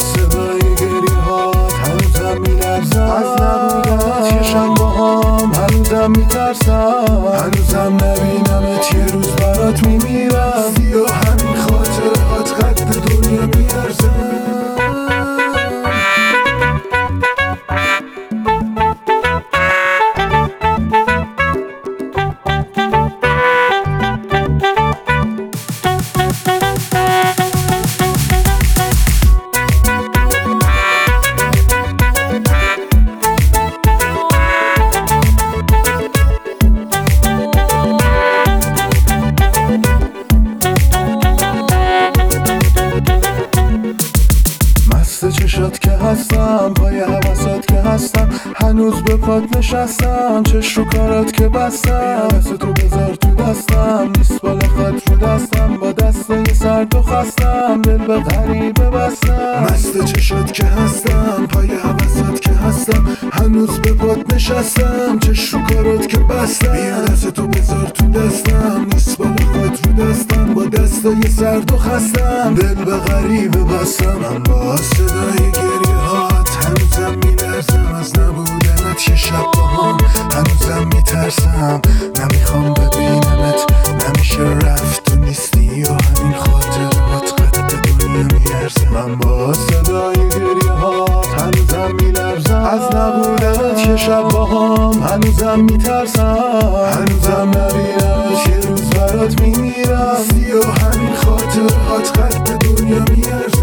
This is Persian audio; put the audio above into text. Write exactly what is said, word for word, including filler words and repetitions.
صدای گریه هات هنوزم میلرزم، از نبودنت یه شب با هم هنوزم میترسم، هنوزم نبینمت یه روز برات میمیرم، سیاه همین خاطرات قد دنیا میارزم. چشات که هستم، پای حواسات که هستم، هنوز به پات نشستم، چش رو کارات که بستم، دست تو بذار تو دستم، نیست بالا خط رو دستم، با دستای سرد و خستم، دل به غریبه بستم. مست چشات که هستم، پای حواسات که هستم، هنوز به پات نشستم، چش رو کارات که بستم، بیا دست تو بذار تو دستم، نیست بالا خط رو دستم، با دستای سرد و خستم، دل به غریبه بستم. من با صدای گریه هات هنوزم میلرزم، از نبودنت یه شب با هم هنوزم میترسم، نمیخوام ببینمت، نمیشه رفت تو نیستی و همین خاطرات قد دنیا میارزم. من با صدای گریه هات هنوزم میلرزم، از نبودنت یه شب با هم هنوزم میترسم، هنوزم نبینمت یه روز برات میمیرم، سی و همین خاطرات قد دنیا میارزم.